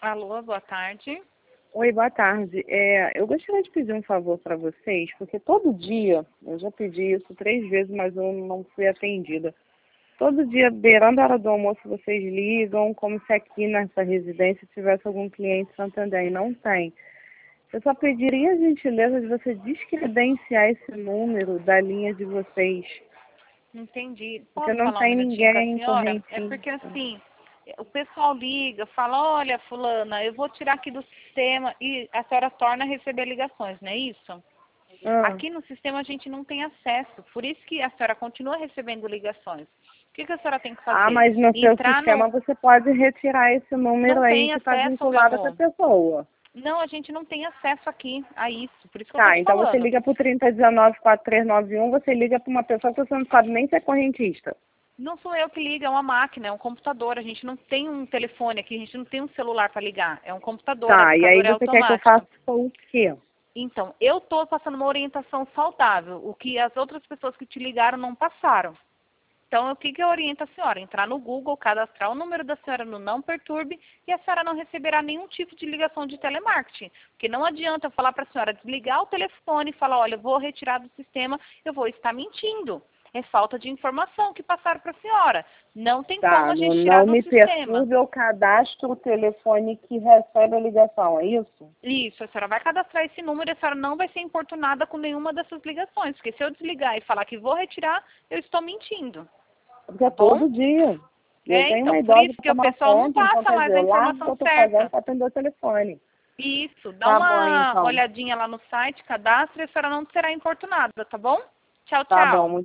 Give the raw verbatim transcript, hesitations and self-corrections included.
Alô, boa tarde. Oi, boa tarde. É, eu gostaria de pedir um favor para vocês, porque todo dia, eu já pedi isso três vezes, mas eu não fui atendida. Todo dia, beirando a hora do almoço, vocês ligam, como se aqui nessa residência tivesse algum cliente Santander, e não tem. Eu só pediria a gentileza de você descredenciar esse número da linha de vocês, Entendi. porque Posso não falar um tem minutinho com a ninguém senhora? É correntinho. porque assim, o pessoal liga, fala, olha, fulana, eu vou tirar aqui do sistema e a senhora torna a receber ligações, não é isso? Ah, Aqui no sistema a gente não tem acesso, por isso que a senhora continua recebendo ligações. O que, que a senhora tem que ah, fazer? mas no seu Entrar sistema no... você pode retirar esse número Não aí tem que está acesso, meu vinculado com a amor. pessoa. Não, a gente não tem acesso aqui a isso, por isso que eu tô Tá, te então você falando. liga para o trinta e dezenove, quatro três nove um, você liga para uma pessoa que você não sabe nem se é correntista. Não sou eu que ligo, é uma máquina, é um computador. A gente não tem um telefone aqui, a gente não tem um celular para ligar. É um computador, a Tá, e aí educadora é você quer que eu automática. faça o quê? Então, eu estou passando uma orientação saudável, o que as outras pessoas que te ligaram não passaram. Então, o que, que eu oriento a senhora? Entrar no Google, cadastrar o número da senhora no Não Perturbe e a senhora não receberá nenhum tipo de ligação de telemarketing. Porque não adianta eu falar para a senhora desligar o telefone e falar, olha, eu vou retirar do sistema, eu vou estar mentindo. É falta de informação que passaram para a senhora. Não tem como Tá, a no gente tirar não do me sistema. perturbe, eu cadastro o telefone que recebe a ligação, é isso? Isso, a senhora vai cadastrar esse número e a senhora não vai ser importunada com nenhuma dessas ligações. Porque se eu desligar e falar que vou retirar, eu estou mentindo. Porque é Tá bom? todo dia. Eu É, tenho então, uma por idosa isso para que o tomar pessoal não conta, então passa quer mais dizer, a eu largo o que informação eu tô fazendo certa. para atender o telefone. Isso, dá Tá bom, uma então. olhadinha lá no site, cadastra e a senhora não será importunada, tá bom? Tchau, Tá tchau. bom,